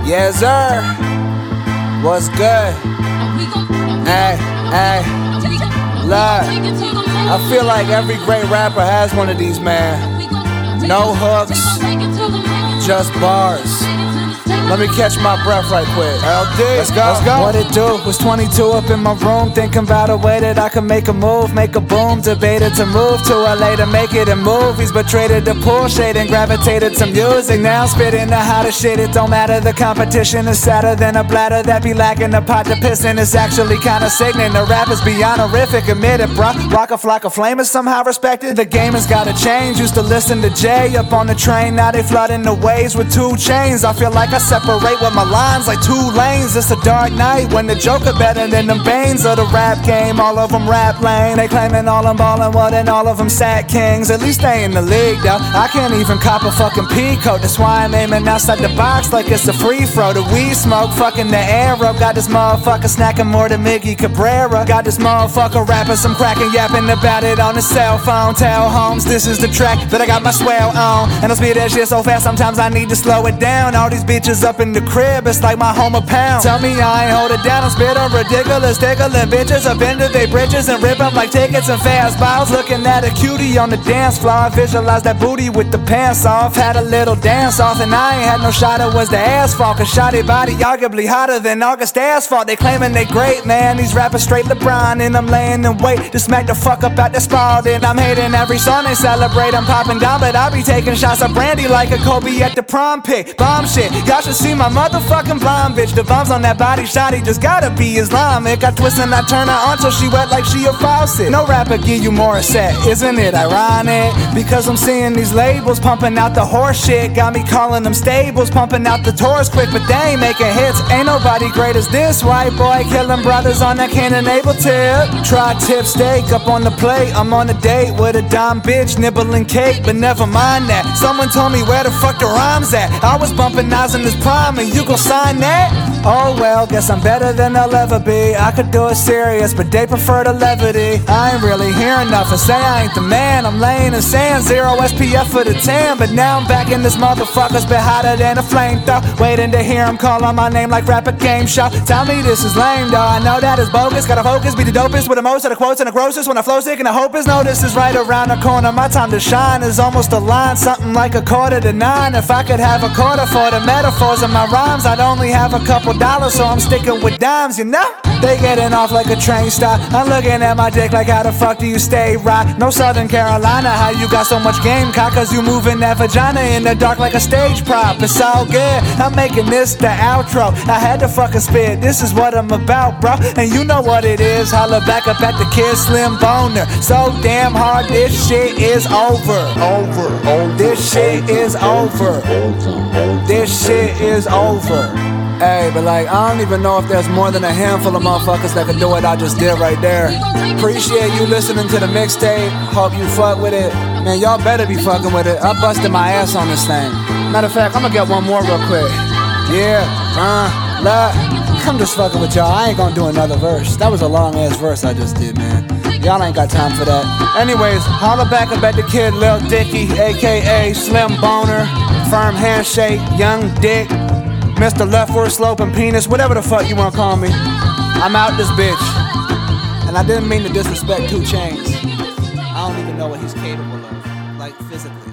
Yes, sir. What's good? Hey, hey. Look, I feel like every great rapper has one of these, man. No hooks, just bars. Let me catch my breath right quick. LD, let's go. What it do? Was 22 up in my room, thinking about a way that I could make a move, make a boom. Debated to move to LA to make it in movies, but traded the pool shade and gravitated to music. Now I'm spitting the hottest shit. It don't matter, the competition is sadder than a bladder that be lacking the pot to piss in. It's actually kinda sickening. The rappers be honorific, admit it, bruh. Rock a flock of flame is somehow respected. The game has gotta change. Used to listen to Jay up on the train, now they flooding the waves with 2 chains. I feel like I separate with my lines like 2 lanes. It's a dark night when the Joker better than them Banes of the rap game. All of them rap lame. They claiming all them ballin', well then all of them sat kings. At least they in the league though. I can't even cop a fucking P-coat. That's why I'm aiming outside the box like it's a free throw. The weed smoke fucking the arrow. Got this motherfucker snacking more than Miggy Cabrera. Got this motherfucker rapping some crackin' yapping about it on his cell phone. Tell Holmes this is the track that I got my swell on. And I speed that shit so fast sometimes I need to slow it down. All these bitches up in the crib, it's like my home a pound. Tell me I ain't hold it down, I'm spittin' ridiculous, tickling bitches up into they bridges and rip 'em like tickets and fastballs. Looking at a cutie on the dance floor, I visualize that booty with the pants off. Had a little dance off and I ain't had no shot, it was the asphalt. Cause shawty body arguably hotter than August asphalt. They claiming they great, man, these rappers straight LeBron. And I'm laying in wait to smack the fuck up out the spot. And I'm hating every song they celebrate, I'm popping down, but I be taking shots of brandy like a Kobe at the prom pick. Bomb shit, y'all should see my motherfucking blonde bitch. The bombs on that body shotty just gotta be Islamic. I twist and I turn her on till she wet like she a faucet. No rapper give you more set, isn't it ironic? Because I'm seeing these labels pumping out the horse shit. Got me calling them stables, pumping out the tours quick, but they ain't making hits. Ain't nobody great as this white boy killing brothers on that cannon able tip. Tri-tip steak up on the plate. I'm on a date with a dumb bitch nibbling cake, but never mind that. Someone told me where the fuck the rhymes at. I was bumping Nas in this prime and you gon' sign that? Oh well, guess I'm better than I'll ever be. I could do it serious, but they prefer the levity. I ain't really hearing nothing, say I ain't the man. I'm laying in sand, 0 SPF for the tan. But now I'm back in this motherfucker's been hotter than a flamethrower. Waiting to hear him call on my name like rap a game show. Tell me this is lame though, I know that is bogus. Gotta focus, be the dopest with the most of the quotes and the grossest. When I flow sick and I hope is noticed is right around the corner. My time to shine is almost a line, something like 8:45. If I could have a quarter for the metaphors of my rhymes, I'd only have a couple dollars, so I'm sticking with dimes, you know? They getting off like a train stop. I'm looking at my dick like how the fuck do you stay right? No Southern Carolina, how you got so much game cock? Cause you moving that vagina in the dark like a stage prop. It's all good, I'm making this the outro. I had to fucking spit, this is what I'm about, bro. And you know what it is, holla back up at the Kid Slim Boner. So damn hard, this shit is over. This shit is over. This shit is over. Hey, but like, I don't even know if there's more than a handful of motherfuckers that can do what I just did right there. Appreciate you listening to the mixtape. Hope you fuck with it. Man, y'all better be fucking with it. I busted my ass on this thing. Matter of fact, I'm gonna get one more real quick. Yeah, look, I'm just fucking with y'all. I ain't gonna do another verse. That was a long ass verse I just did, man. Y'all ain't got time for that. Anyways, holla back up at the kid Lil Dicky, aka Slim Boner, Firm Handshake, Young Dick, Mr. Leftward Sloping Penis, whatever the fuck you wanna call me. I'm out this bitch. And I didn't mean to disrespect 2 Chainz. I don't even know what he's capable of, like physically.